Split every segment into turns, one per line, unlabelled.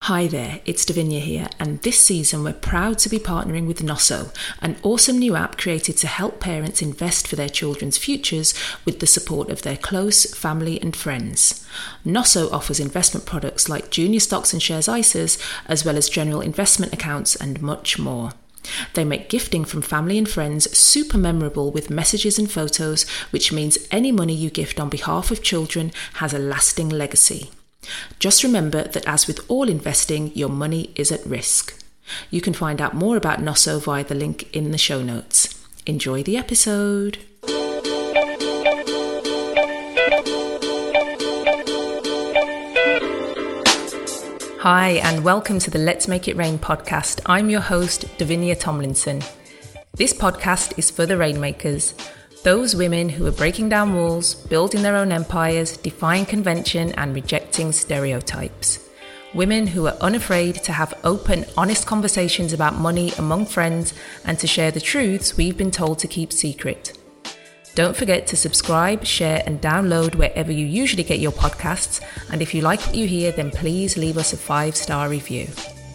Hi there, it's Davinia here, and this season we're proud to be partnering with Nosso, an awesome new app created to help parents invest for their children's futures with the support of their close family and friends. Nosso offers investment products like junior stocks and shares ISAs, as well as general investment accounts and much more. They make gifting from family and friends super memorable with messages and photos, which means any money you gift on behalf of children has a lasting legacy. Just remember that as with all investing, your money is at risk. You can find out more about Nosso via the link in the show notes. Enjoy the episode. Hi, and welcome to the Let's Make It Rain podcast. I'm your host, Davinia Tomlinson. This podcast is for the rainmakers. Those women who are breaking down walls, building their own empires, defying convention and rejecting stereotypes. Women who are unafraid to have open, honest conversations about money among friends and to share the truths we've been told to keep secret. Don't forget to subscribe, share and download wherever you usually get your podcasts. And if you like what you hear, then please leave us a 5-star review.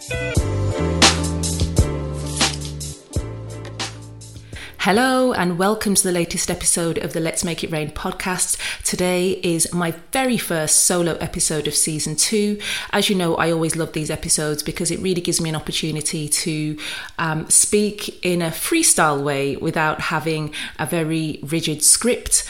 Hello and welcome to the latest episode of the Let's Make It Rain podcast. Today is my very first solo episode of season 2. As you know, I always love these episodes because it really gives me an opportunity to speak in a freestyle way without having a very rigid script.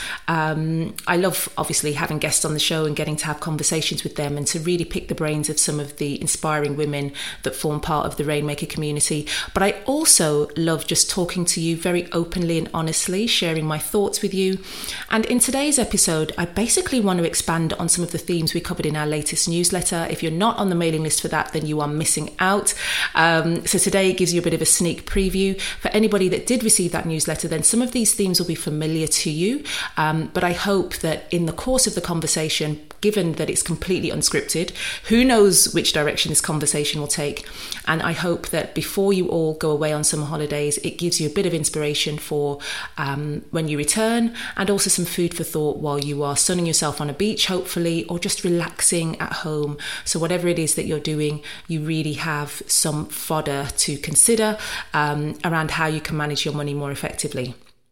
I love obviously having guests on the show and getting to have conversations with them and to really pick the brains of some of the inspiring women that form part of the Rainmaker community. But I also love just talking to you very openly and honestly, sharing my thoughts with you. And in today's episode, I basically want to expand on some of the themes we covered in our latest newsletter. If you're not on the mailing list for that, then you are missing out. So today it gives you a bit of a sneak preview. For anybody that did receive that newsletter, then some of these themes will be familiar to you. But I hope that in the course of the conversation, given that it's completely unscripted, who knows which direction this conversation will take. And I hope that before you all go away on summer holidays, it gives you a bit of inspiration for when you return, and also some food for thought while you are sunning yourself on a beach, hopefully, or just relaxing at home. So whatever it is that you're doing, you really have some fodder to consider around how you can manage your money more effectively.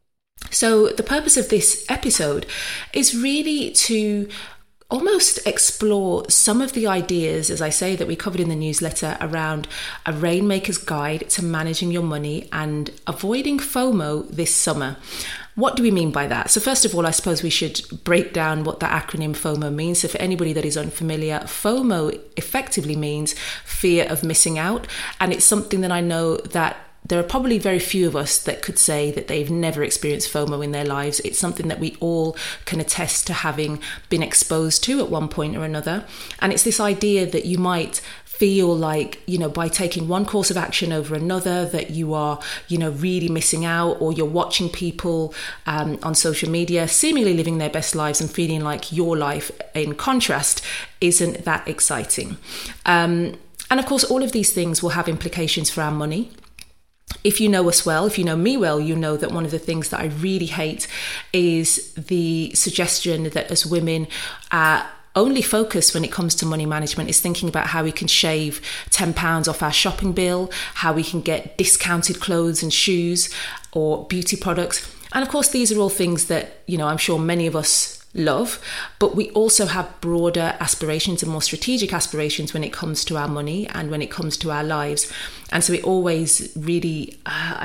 So the purpose of this episode is really to almost explore some of the ideas, as I say, that we covered in the newsletter around a Rainmaker's Guide to managing your money and avoiding FOMO this summer. What do we mean by that? So first of all, I suppose we should break down what the acronym FOMO means. So for anybody that is unfamiliar, FOMO effectively means fear of missing out. And it's something that I know that there are probably very few of us that could say that they've never experienced FOMO in their lives. It's something that we all can attest to having been exposed to at one point or another. And it's this idea that you might feel like, by taking one course of action over another, that you are, really missing out, or you're watching people on social media seemingly living their best lives and feeling like your life, in contrast, isn't that exciting. And of course, all of these things will have implications for our money. If you know us well, if you know me well, you know that one of the things that I really hate is the suggestion that as women, only focus when it comes to money management is thinking about how we can shave £10 off our shopping bill, how we can get discounted clothes and shoes or beauty products. And of course, these are all things that, I'm sure many of us love, but we also have broader aspirations and more strategic aspirations when it comes to our money and when it comes to our lives. And so it always really,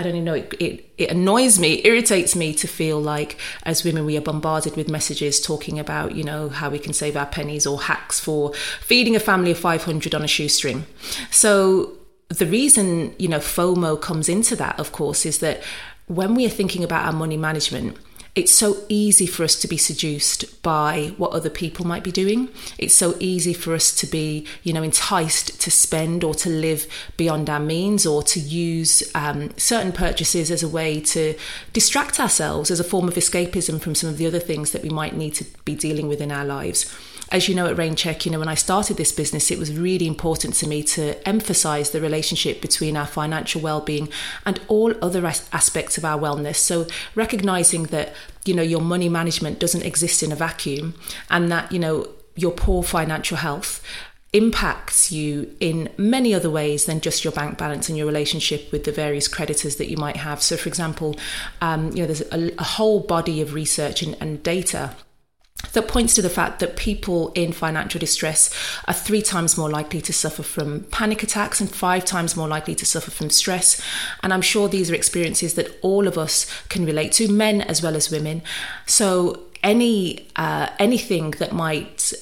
it annoys me, irritates me to feel like as women we are bombarded with messages talking about, how we can save our pennies or hacks for feeding a family of 500 on a shoestring. So the reason, FOMO comes into that, of course, is that when we are thinking about our money management, it's so easy for us to be seduced by what other people might be doing. It's so easy for us to be, enticed to spend or to live beyond our means, or to use certain purchases as a way to distract ourselves, as a form of escapism from some of the other things that we might need to be dealing with in our lives. As you know, at Raincheck, when I started this business, it was really important to me to emphasize the relationship between our financial well-being and all other aspects of our wellness. So recognizing that, your money management doesn't exist in a vacuum, and that, your poor financial health impacts you in many other ways than just your bank balance and your relationship with the various creditors that you might have. So, for example, there's a whole body of research and data that points to the fact that people in financial distress are 3 times more likely to suffer from panic attacks and 5 times more likely to suffer from stress. And I'm sure these are experiences that all of us can relate to, men as well as women. So anything that might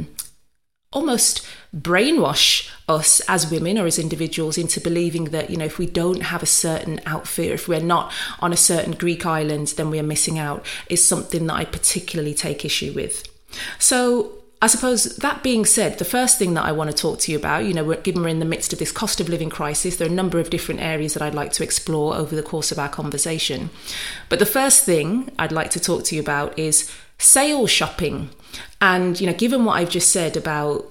almost brainwash us as women or as individuals into believing that, if we don't have a certain outfit, or if we're not on a certain Greek island, then we are missing out, is something that I particularly take issue with. So I suppose that being said, the first thing that I want to talk to you about, given we're in the midst of this cost of living crisis, there are a number of different areas that I'd like to explore over the course of our conversation. But the first thing I'd like to talk to you about is sale shopping. And, given what I've just said about,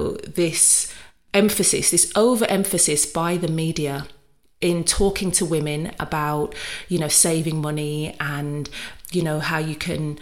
this emphasis, this overemphasis by the media in talking to women about, saving money and, how you can,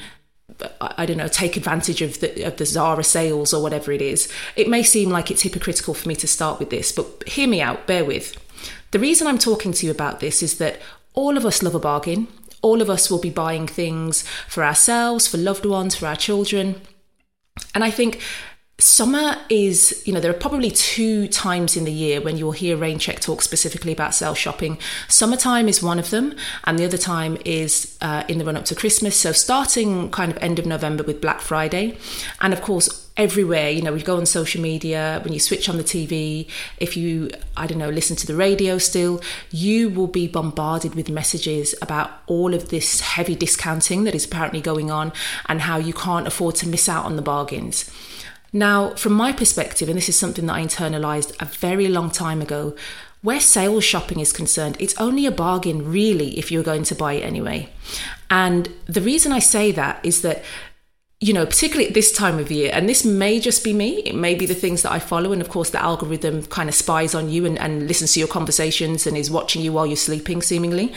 take advantage of the Zara sales or whatever it is. It may seem like it's hypocritical for me to start with this, but hear me out, bear with. The reason I'm talking to you about this is that all of us love a bargain. All of us will be buying things for ourselves, for loved ones, for our children. And I think summer is, there are probably 2 times in the year when you'll hear Raincheck talk specifically about sale shopping. Summertime is one of them, and the other time is in the run up to Christmas. So starting kind of end of November with Black Friday. And of course, everywhere, we go on social media, when you switch on the TV, if you, listen to the radio still, you will be bombarded with messages about all of this heavy discounting that is apparently going on and how you can't afford to miss out on the bargains. Now, from my perspective, and this is something that I internalized a very long time ago, where sales shopping is concerned, it's only a bargain really if you're going to buy it anyway. And the reason I say that is that, particularly at this time of year, and this may just be me, it may be the things that I follow, and of course the algorithm kind of spies on you and listens to your conversations and is watching you while you're sleeping, seemingly.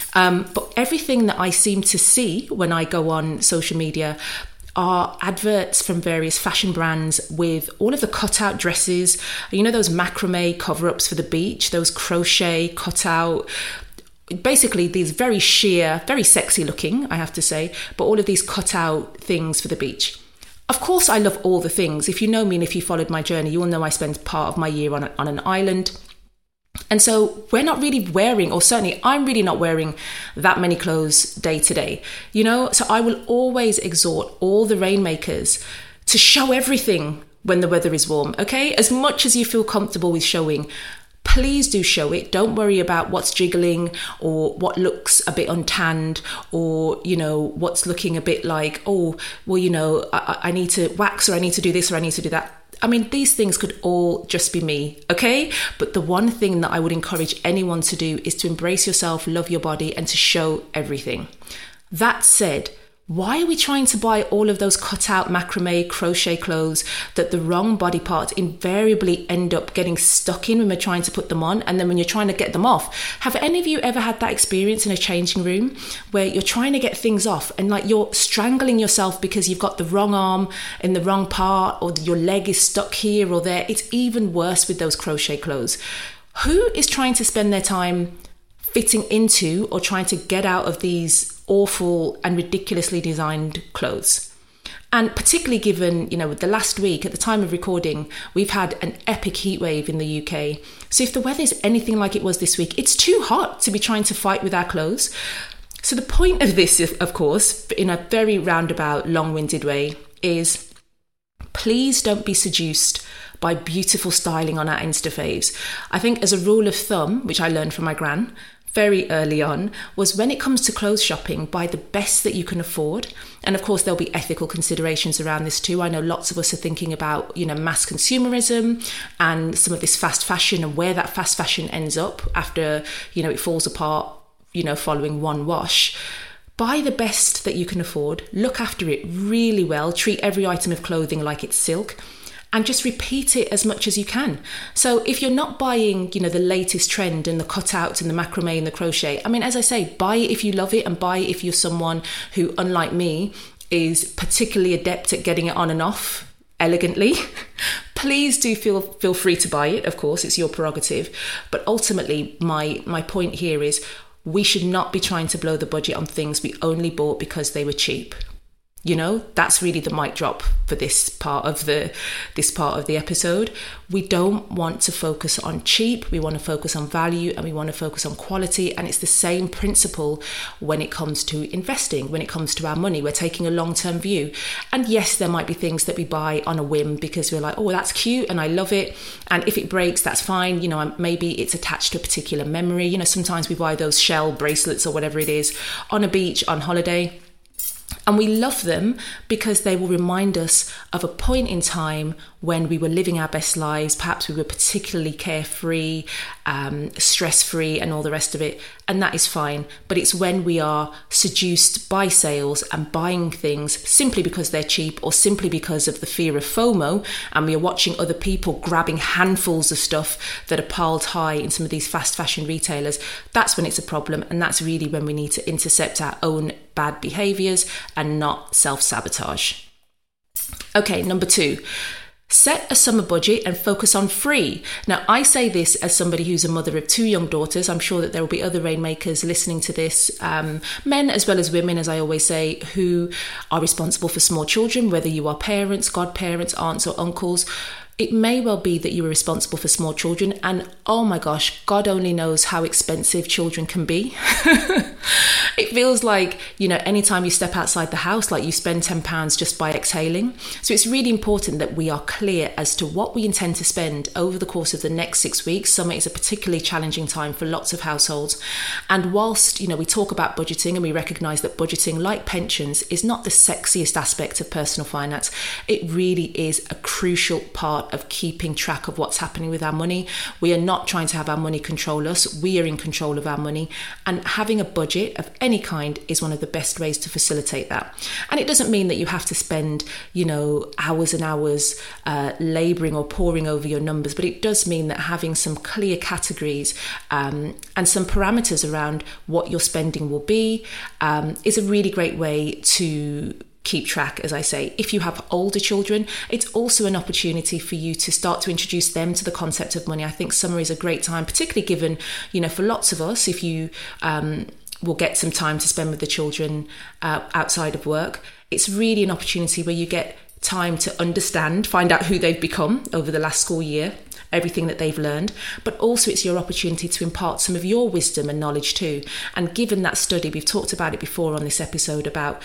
But everything that I seem to see when I go on social media are adverts from various fashion brands with all of the cutout dresses, those macrame cover-ups for the beach, those crochet cutout, basically these very sheer, very sexy looking, I have to say, but all of these cutout things for the beach. Of course, I love all the things. If you know me and if you followed my journey, you will know I spend part of my year on an island. And so we're not really wearing, or certainly I'm really not wearing that many clothes day to day, so I will always exhort all the rainmakers to show everything when the weather is warm, okay? As much as you feel comfortable with showing, please do show it. Don't worry about what's jiggling or what looks a bit untanned or, what's looking a bit like, I need to wax or I need to do this or I need to do that. I mean, these things could all just be me, okay? But the one thing that I would encourage anyone to do is to embrace yourself, love your body, and to show everything. That said, why are we trying to buy all of those cut-out macrame crochet clothes that the wrong body parts invariably end up getting stuck in when we're trying to put them on, and then when you're trying to get them off? Have any of you ever had that experience in a changing room where you're trying to get things off and like you're strangling yourself because you've got the wrong arm in the wrong part, or your leg is stuck here or there? It's even worse with those crochet clothes. Who is trying to spend their time fitting into or trying to get out of these awful and ridiculously designed clothes? And particularly given, with the last week, at the time of recording, we've had an epic heat wave in the UK. So if the weather is anything like it was this week, it's too hot to be trying to fight with our clothes. So the point of this, of course, in a very roundabout, long-winded way, is please don't be seduced by beautiful styling on our Insta faves. I think as a rule of thumb, which I learned from my gran very early on, was when it comes to clothes shopping, buy the best that you can afford. And of course, there'll be ethical considerations around this too. I know lots of us are thinking about, mass consumerism and some of this fast fashion and where that fast fashion ends up after, it falls apart, following one wash. Buy the best that you can afford, look after it really well, treat every item of clothing like it's silk, and just repeat it as much as you can. So if you're not buying, the latest trend and the cutouts and the macrame and the crochet, I mean, as I say, buy it if you love it, and buy it if you're someone who, unlike me, is particularly adept at getting it on and off elegantly, please do feel free to buy it. Of course, it's your prerogative. But ultimately, my point here is we should not be trying to blow the budget on things we only bought because they were cheap. You know, that's really the mic drop for this part of the episode. We don't want to focus on cheap. We want to focus on value, and we want to focus on quality. And it's the same principle when it comes to investing, when it comes to our money. We're taking a long-term view. And yes, there might be things that we buy on a whim because we're like, oh, that's cute and I love it. And if it breaks, that's fine. You know, maybe it's attached to a particular memory. You know, sometimes we buy those shell bracelets or whatever it is on a beach, on holiday. And we love them because they will remind us of a point in time when we were living our best lives. Perhaps we were particularly carefree, stress-free and all the rest of it. And that is fine. But it's when we are seduced by sales and buying things simply because they're cheap or simply because of the fear of FOMO, and we are watching other people grabbing handfuls of stuff that are piled high in some of these fast fashion retailers. That's when it's a problem. And that's really when we need to intercept our own bad behaviours and not self-sabotage. Okay, number 2. Set a summer budget and focus on free. Now, I say this as somebody who's a mother of 2 young daughters. I'm sure that there will be other rainmakers listening to this, men as well as women, as I always say, who are responsible for small children, whether you are parents, godparents, aunts or uncles. It may well be that you are responsible for small children, and oh my gosh, God only knows how expensive children can be. It feels like, you know, anytime you step outside the house, like you spend £10 just by exhaling. So it's really important that we are clear as to what we intend to spend over the course of the next 6 weeks. Summer is a particularly challenging time for lots of households. And whilst, you know, we talk about budgeting and we recognise that budgeting, like pensions, is not the sexiest aspect of personal finance, it really is a crucial part of keeping track of what's happening with our money. We are not trying to have our money control us. We are in control of our money, and having a budget of any kind is one of the best ways to facilitate that. And it doesn't mean that you have to spend, you know, hours and hours labouring or poring over your numbers, but it does mean that having some clear categories and some parameters around what your spending will be is a really great way to keep track. As I say, if you have older children, it's also an opportunity for you to start to introduce them to the concept of money. I think summer is a great time, particularly given, you know, for lots of us, if you will get some time to spend with the children outside of work, it's really an opportunity where you get time to understand, find out who they've become over the last school year, everything that they've learned, but also it's your opportunity to impart some of your wisdom and knowledge too. And given that study, we've talked about it before on this episode about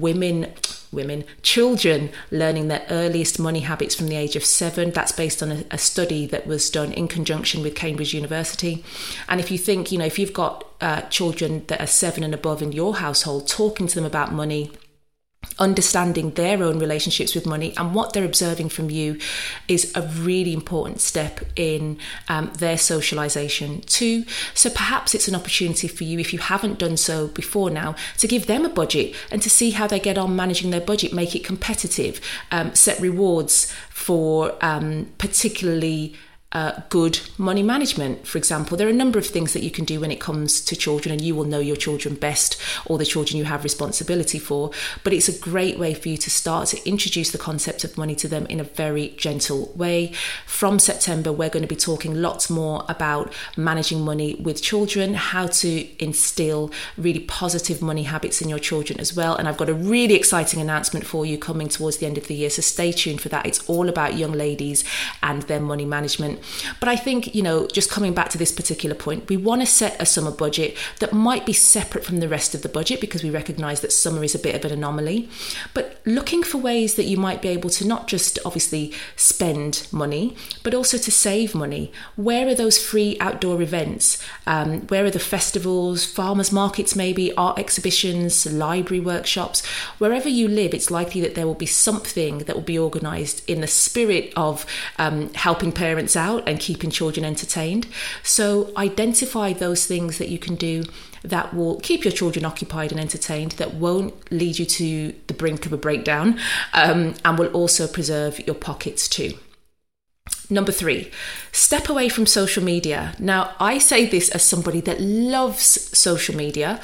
children learning their earliest money habits from the age of 7. That's based on a study that was done in conjunction with Cambridge University. And if you think, you know, if you've got children that are 7 and above in your household, talking to them about money, understanding their own relationships with money and what they're observing from you is a really important step in their socialization too. So perhaps it's an opportunity for you, if you haven't done so before now, to give them a budget and to see how they get on managing their budget, make it competitive, set rewards for particularly good money management. For example, there are a number of things that you can do when it comes to children, and you will know your children best, or the children you have responsibility for, but it's a great way for you to start to introduce the concept of money to them in a very gentle way. From September, we're going to be talking lots more about managing money with children, how to instill really positive money habits in your children as well. And I've got a really exciting announcement for you coming towards the end of the year, so stay tuned for that. It's all about young ladies and their money management. But I think, you know, just coming back to this particular point, we want to set a summer budget that might be separate from the rest of the budget, because we recognise that summer is a bit of an anomaly. But looking for ways that you might be able to not just obviously spend money, but also to save money. Where are those free outdoor events? Where are the festivals, farmers markets, maybe art exhibitions, library workshops? Wherever you live, it's likely that there will be something that will be organised in the spirit of helping parents out and keeping children entertained. So identify those things that you can do that will keep your children occupied and entertained, that won't lead you to the brink of a breakdown, and will also preserve your pockets too. Number 3, step away from social media. Now, I say this as somebody that loves social media.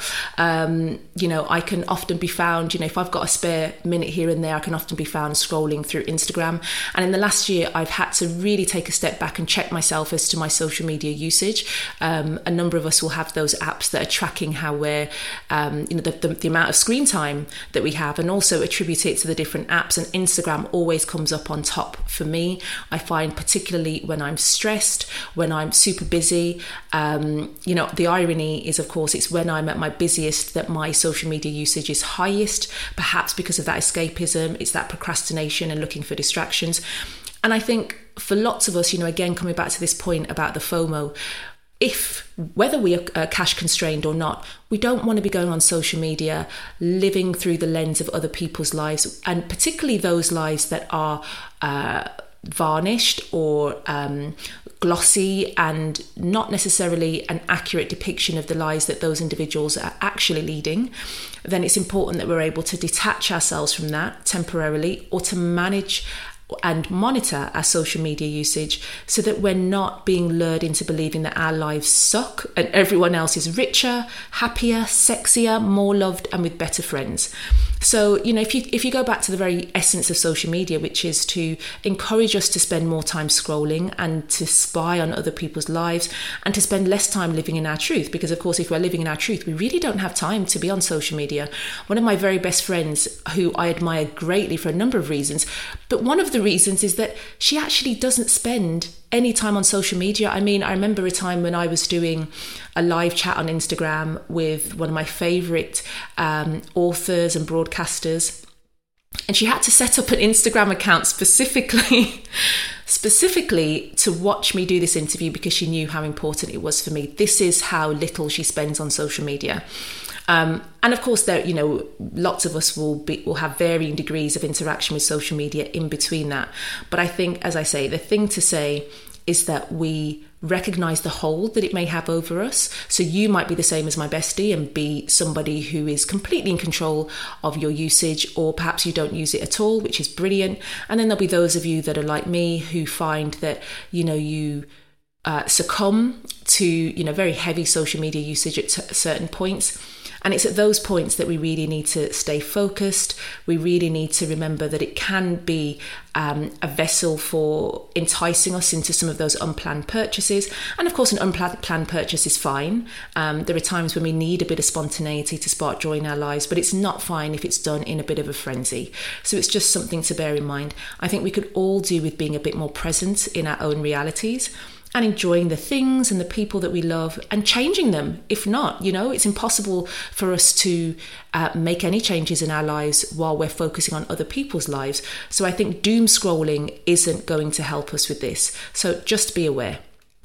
I can often be found, if I've got a spare minute here and there, I can often be found scrolling through Instagram. And in the last year, I've had to really take a step back and check myself as to my social media usage. A number of us will have those apps that are tracking how we're, the amount of screen time that we have, and also attribute it to the different apps. And Instagram always comes up on top for me. I find particularly when I'm stressed, when I'm super busy, the irony is, of course, it's when I'm at my busiest that my social media usage is highest, perhaps because of that escapism, it's that procrastination and looking for distractions. And I think for lots of us, again, coming back to this point about the FOMO, whether we are cash constrained or not, we don't want to be going on social media, living through the lens of other people's lives, and particularly those lives that are varnished or glossy and not necessarily an accurate depiction of the lives that those individuals are actually leading. Then it's important that we're able to detach ourselves from that temporarily, or to manage and monitor our social media usage so that we're not being lured into believing that our lives suck and everyone else is richer, happier, sexier, more loved, and with better friends. So, if you go back to the very essence of social media, which is to encourage us to spend more time scrolling and to spy on other people's lives and to spend less time living in our truth, because of course, if we're living in our truth, we really don't have time to be on social media. One of my very best friends, who I admire greatly for a number of reasons, but one of the reasons is that she actually doesn't spend any time on social media. I mean, I remember a time when I was doing a live chat on Instagram with one of my favourite authors and broadcasters, and she had to set up an Instagram account specifically to watch me do this interview because she knew how important it was for me. This is how little she spends on social media. And of course, there, lots of us will have varying degrees of interaction with social media in between that. But I think, as I say, the thing to say is that we recognize the hold that it may have over us. So you might be the same as my bestie and be somebody who is completely in control of your usage, or perhaps you don't use it at all, which is brilliant. And then there'll be those of you that are like me who find that, you succumb to, very heavy social media usage at certain points. And it's at those points that we really need to stay focused. We really need to remember that it can be a vessel for enticing us into some of those unplanned purchases. And of course, an unplanned purchase is fine. There are times when we need a bit of spontaneity to spark joy in our lives, but it's not fine if it's done in a bit of a frenzy. So it's just something to bear in mind. I think we could all do with being a bit more present in our own realities, and enjoying the things and the people that we love and changing them. If not, it's impossible for us to make any changes in our lives while we're focusing on other people's lives. So I think doom scrolling isn't going to help us with this. So just be aware.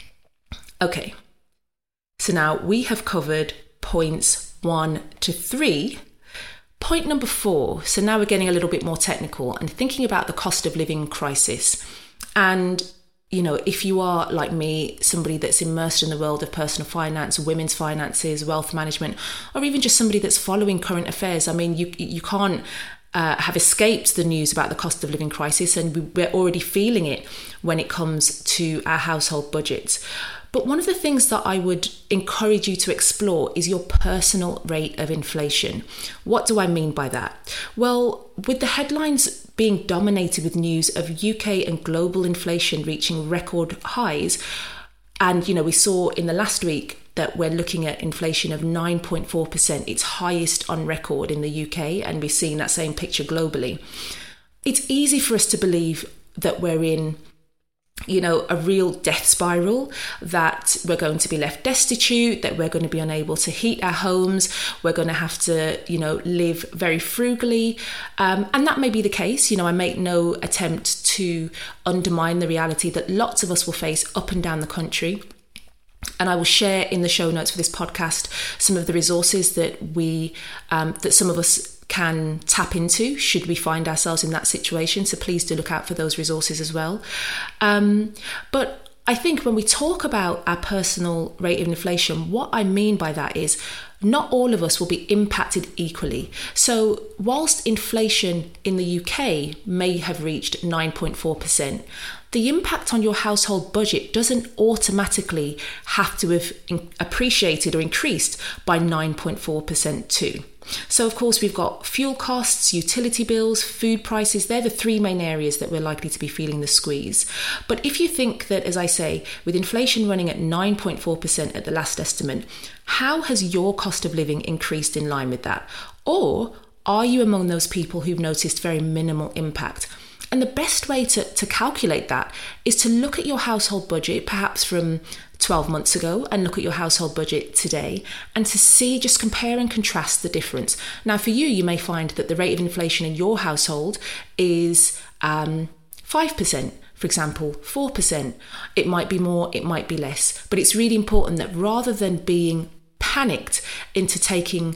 Okay. So now we have covered points 1 to 3. Point number 4. So now we're getting a little bit more technical and thinking about the cost of living crisis. And if you are like me, somebody that's immersed in the world of personal finance, women's finances, wealth management, or even just somebody that's following current affairs, I mean, you can't have escaped the news about the cost of living crisis, and we're already feeling it when it comes to our household budgets. But one of the things that I would encourage you to explore is your personal rate of inflation. What do I mean by that? Well, with the headlines being dominated with news of UK and global inflation reaching record highs, and we saw in the last week that we're looking at inflation of 9.4%, its highest on record in the UK, and we're seeing that same picture globally. It's easy for us to believe that we're in a real death spiral, that we're going to be left destitute, that we're going to be unable to heat our homes, we're going to have to, live very frugally. And that may be the case. I make no attempt to undermine the reality that lots of us will face up and down the country. And I will share in the show notes for this podcast some of the resources that that some of us can tap into should we find ourselves in that situation. So please do look out for those resources as well. But I think when we talk about our personal rate of inflation, what I mean by that is not all of us will be impacted equally. So whilst inflation in the UK may have reached 9.4%, the impact on your household budget doesn't automatically have to have appreciated or increased by 9.4% too. So of course we've got fuel costs, utility bills, food prices. They're the three main areas that we're likely to be feeling the squeeze. But if you think that, as I say, with inflation running at 9.4% at the last estimate, how has your cost of living increased in line with that? Or are you among those people who've noticed very minimal impact? And the best way to calculate that is to look at your household budget, perhaps from 12 months ago, and look at your household budget today, and to see, just compare and contrast the difference. Now, for you, you may find that the rate of inflation in your household is 5%, for example, 4%. It might be more, it might be less. But it's really important that rather than being panicked into taking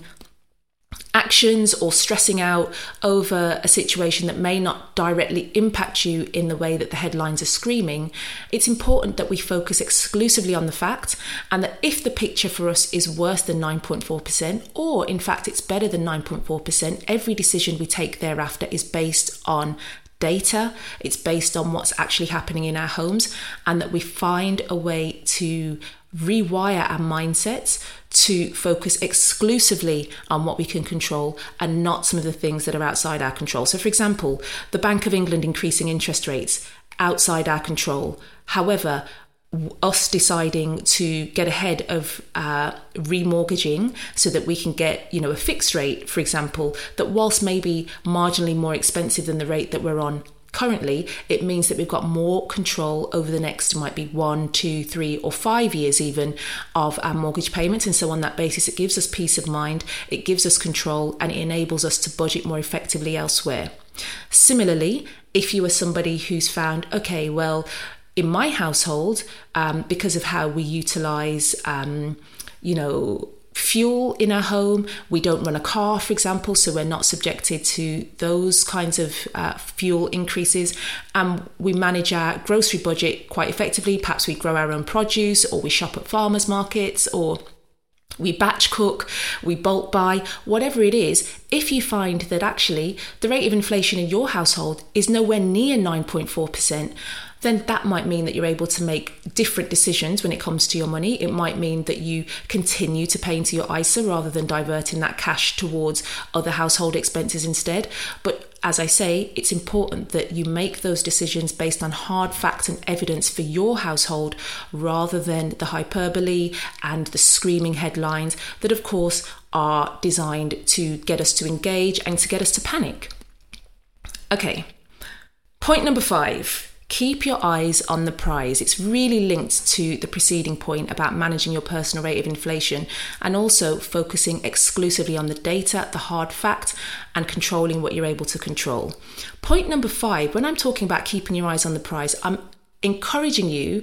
actions or stressing out over a situation that may not directly impact you in the way that the headlines are screaming, it's important that we focus exclusively on the fact, and that if the picture for us is worse than 9.4%, or in fact it's better than 9.4%, every decision we take thereafter is based on data, it's based on what's actually happening in our homes, and that we find a way to rewire our mindsets to focus exclusively on what we can control and not some of the things that are outside our control. So for example, the Bank of England increasing interest rates, outside our control. However, us deciding to get ahead of remortgaging so that we can get, a fixed rate, for example, that whilst maybe marginally more expensive than the rate that we're on currently, it means that we've got more control over the next, might be 1, 2, 3 or 5 years even, of our mortgage payments. And so on that basis, it gives us peace of mind, it gives us control, and it enables us to budget more effectively elsewhere. Similarly, if you are somebody who's found, okay, well, in my household, because of how we utilise, fuel in our home, we don't run a car, for example, so we're not subjected to those kinds of fuel increases. We manage our grocery budget quite effectively. Perhaps we grow our own produce, or we shop at farmers markets, or we batch cook, we bulk buy, whatever it is. If you find that actually the rate of inflation in your household is nowhere near 9.4%, then that might mean that you're able to make different decisions when it comes to your money. It might mean that you continue to pay into your ISA rather than diverting that cash towards other household expenses instead. But as I say, it's important that you make those decisions based on hard facts and evidence for your household, rather than the hyperbole and the screaming headlines that, of course, are designed to get us to engage and to get us to panic. Okay, point number 5. Keep your eyes on the prize. It's really linked to the preceding point about managing your personal rate of inflation, and also focusing exclusively on the data, the hard fact, and controlling what you're able to control. Point number 5, when I'm talking about keeping your eyes on the prize, I'm encouraging you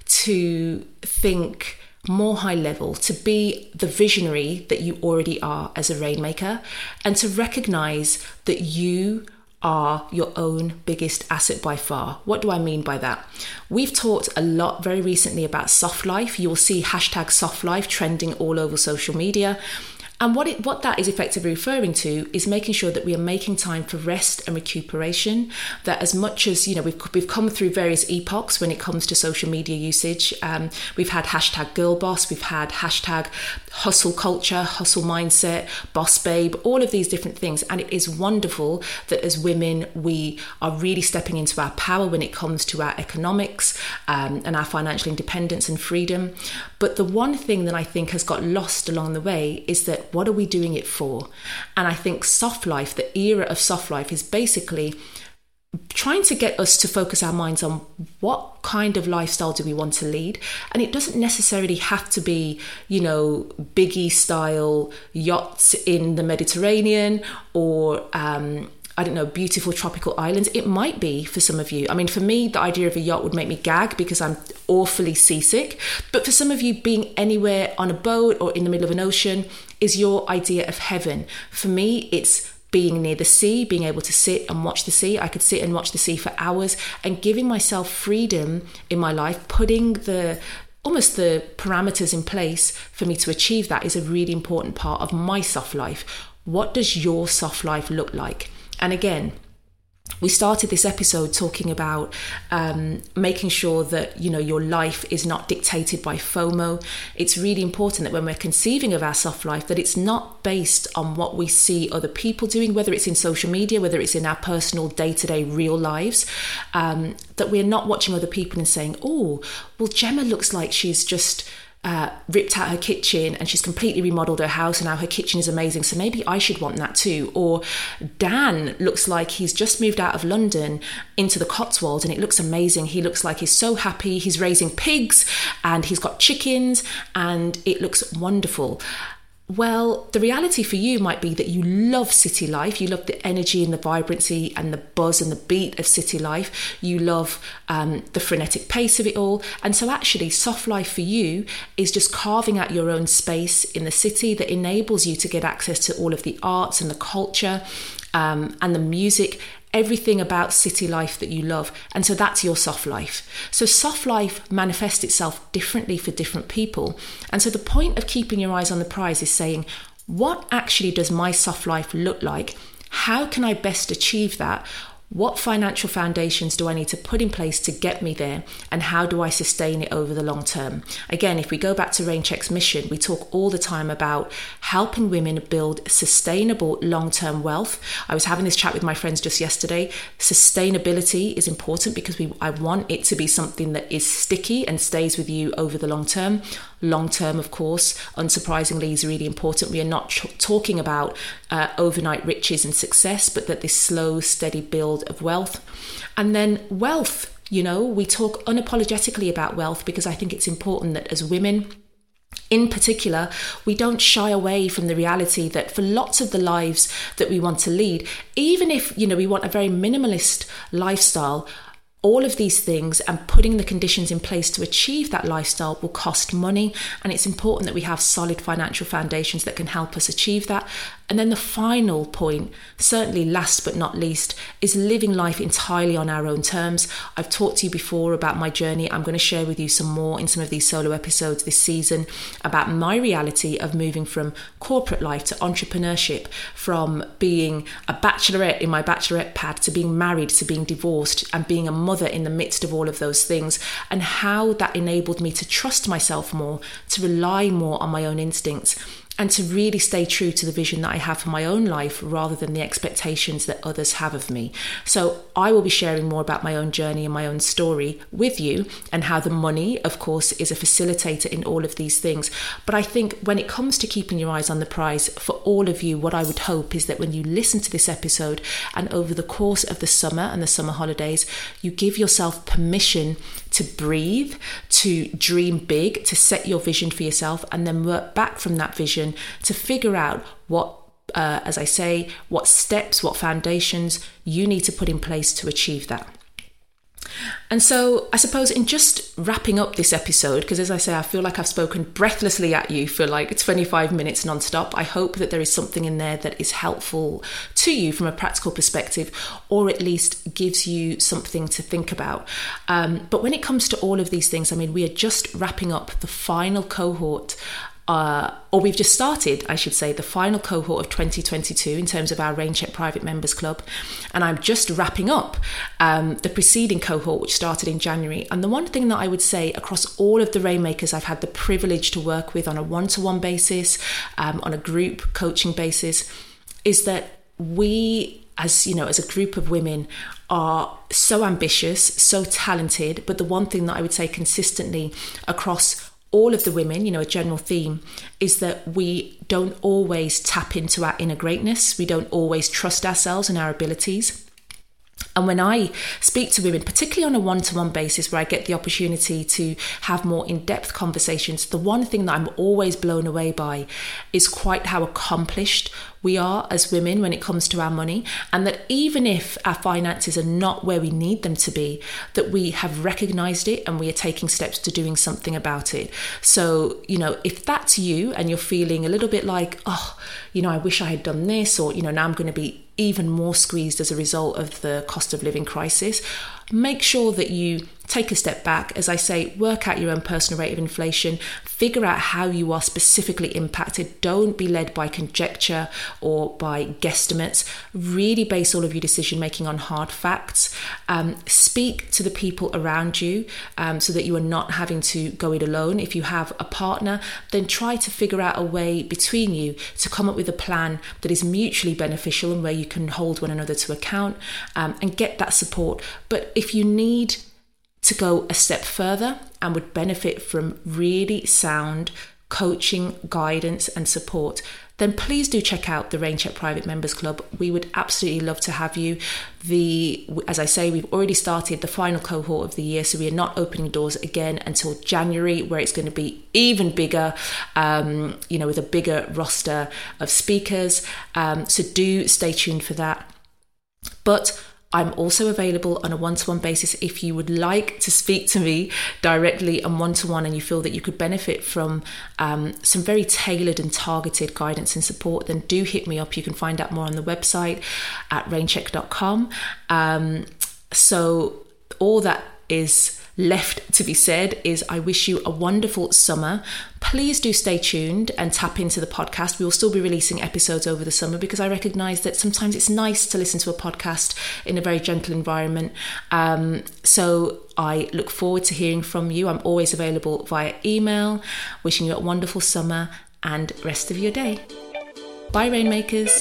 to think more high level, to be the visionary that you already are as a rainmaker, and to recognize that you are your own biggest asset by far. What do I mean by that? We've talked a lot very recently about soft life. You will see hashtag soft life trending all over social media. And what that is effectively referring to is making sure that we are making time for rest and recuperation, that as much as, we've come through various epochs when it comes to social media usage. We've had hashtag girl boss, we've had hashtag hustle culture, hustle mindset, boss babe, all of these different things. And it is wonderful that as women, we are really stepping into our power when it comes to our economics and our financial independence and freedom. But the one thing that I think has got lost along the way is that, what are we doing it for? And I think soft life, the era of soft life, is basically trying to get us to focus our minds on what kind of lifestyle do we want to lead. And it doesn't necessarily have to be, Biggie style yachts in the Mediterranean, or beautiful tropical islands. It might be for some of you. I mean, for me, the idea of a yacht would make me gag because I'm awfully seasick. But for some of you, being anywhere on a boat or in the middle of an ocean is your idea of heaven. For me, it's being near the sea, being able to sit and watch the sea. I could sit and watch the sea for hours, and giving myself freedom in my life, putting almost the parameters in place for me to achieve that is a really important part of my soft life. What does your soft life look like? And again, we started this episode talking about making sure that, you know, your life is not dictated by FOMO. It's really important that when we're conceiving of our soft life, that it's not based on what we see other people doing, whether it's in social media, whether it's in our personal day-to-day real lives, that we're not watching other people and saying, oh, well, Gemma looks like she's just ripped out her kitchen and she's completely remodeled her house and now her kitchen is amazing, so maybe I should want that too. Or Dan looks like he's just moved out of London into the Cotswolds and it looks amazing. He looks like he's so happy. He's raising pigs and he's got chickens and it looks wonderful. Well, the reality for you might be that you love city life. You love the energy and the vibrancy and the buzz and the beat of city life. You love the frenetic pace of it all. And so actually soft life for you is just carving out your own space in the city that enables you to get access to all of the arts and the culture and the music, everything about city life that you love. And so that's your soft life. So soft life manifests itself differently for different people. And so the point of keeping your eyes on the prize is saying, what actually does my soft life look like? How can I best achieve that? What financial foundations do I need to put in place to get me there? And how do I sustain it over the long term? Again, if we go back to Raincheck's mission, we talk all the time about helping women build sustainable long-term wealth. I was having this chat with my friends just yesterday. Sustainability is important because I want it to be something that is sticky and stays with you over the long term. Long term, of course, unsurprisingly, is really important. We are not talking about overnight riches and success, but that this slow, steady build of wealth. And then wealth, you know, we talk unapologetically about wealth because I think it's important that as women, in particular, we don't shy away from the reality that for lots of the lives that we want to lead, even if, you know, we want a very minimalist lifestyle, all of these things and putting the conditions in place to achieve that lifestyle will cost money. And it's important that we have solid financial foundations that can help us achieve that. And then the final point, certainly last but not least, is living life entirely on our own terms. I've talked to you before about my journey. I'm going to share with you some more in some of these solo episodes this season about my reality of moving from corporate life to entrepreneurship, from being a bachelorette in my bachelorette pad to being married to being divorced and being a mother in the midst of all of those things, and how that enabled me to trust myself more, to rely more on my own instincts, and to really stay true to the vision that I have for my own life rather than the expectations that others have of me. So I will be sharing more about my own journey and my own story with you, and how the money, of course, is a facilitator in all of these things. But I think when it comes to keeping your eyes on the prize, for all of you, what I would hope is that when you listen to this episode and over the course of the summer and the summer holidays, you give yourself permission to breathe, to dream big, to set your vision for yourself, and then work back from that vision to figure out what, as I say, what steps, what foundations you need to put in place to achieve that. And so I suppose in just wrapping up this episode, because as I say, I feel like I've spoken breathlessly at you for like 25 minutes nonstop. I hope that there is something in there that is helpful to you from a practical perspective, or at least gives you something to think about. But when it comes to all of these things, I mean, we are just wrapping up the final cohort or we've just started, I should say, the final cohort of 2022 in terms of our Raincheck Private Members Club. And I'm just wrapping up the preceding cohort, which started in January. And the one thing that I would say across all of the Rainmakers I've had the privilege to work with on a one-to-one basis, on a group coaching basis, is that we, as you know, as a group of women, are so ambitious, so talented. But the one thing that I would say consistently across all of the women, you know, a general theme is that we don't always tap into our inner greatness. We don't always trust ourselves and our abilities. And when I speak to women, particularly on a one-to-one basis where I get the opportunity to have more in-depth conversations, the one thing that I'm always blown away by is quite how accomplished we are as women when it comes to our money, and that even if our finances are not where we need them to be, that we have recognized it and we are taking steps to doing something about it. So, you know, if that's you and you're feeling a little bit like, oh, you know, I wish I had done this, or, you know, now I'm going to be even more squeezed as a result of the cost of living crisis. Make sure that you take a step back. As I say, work out your own personal rate of inflation, figure out how you are specifically impacted. Don't be led by conjecture or by guesstimates. Really base all of your decision making on hard facts. Speak to the people around you so that you are not having to go it alone. If you have a partner, then try to figure out a way between you to come up with a plan that is mutually beneficial and where you can hold one another to account and get that support. But if you need to go a step further and would benefit from really sound coaching, guidance and support, then please do check out the Raincheck Private Members Club. We would absolutely love to have you. As I say, we've already started the final cohort of the year, so we are not opening doors again until January, where it's going to be even bigger, with a bigger roster of speakers. So do stay tuned for that. But I'm also available on a one-to-one basis. If you would like to speak to me directly and one-to-one and you feel that you could benefit from some very tailored and targeted guidance and support, then do hit me up. You can find out more on the website at raincheck.com. So all that is left to be said is I wish you a wonderful summer. Please do stay tuned and tap into the podcast. We will still be releasing episodes over the summer because I recognise that sometimes it's nice to listen to a podcast in a very gentle environment. So I look forward to hearing from you. I'm always available via email. Wishing you a wonderful summer and rest of your day. Bye, Rainmakers.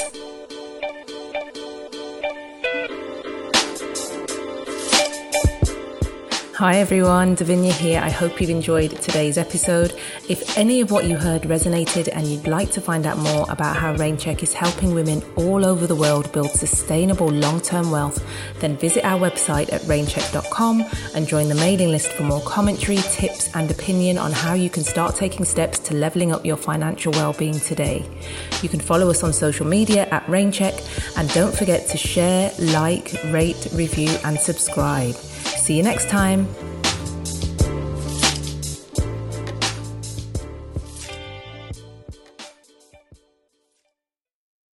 Hi everyone, Davinia here. I hope you've enjoyed today's episode. If any of what you heard resonated and you'd like to find out more about how Raincheck is helping women all over the world build sustainable long-term wealth, then visit our website at raincheck.com and join the mailing list for more commentary, tips and opinion on how you can start taking steps to leveling up your financial well-being today. You can follow us on social media at Raincheck and don't forget to share, like, rate, review and subscribe. See you next time.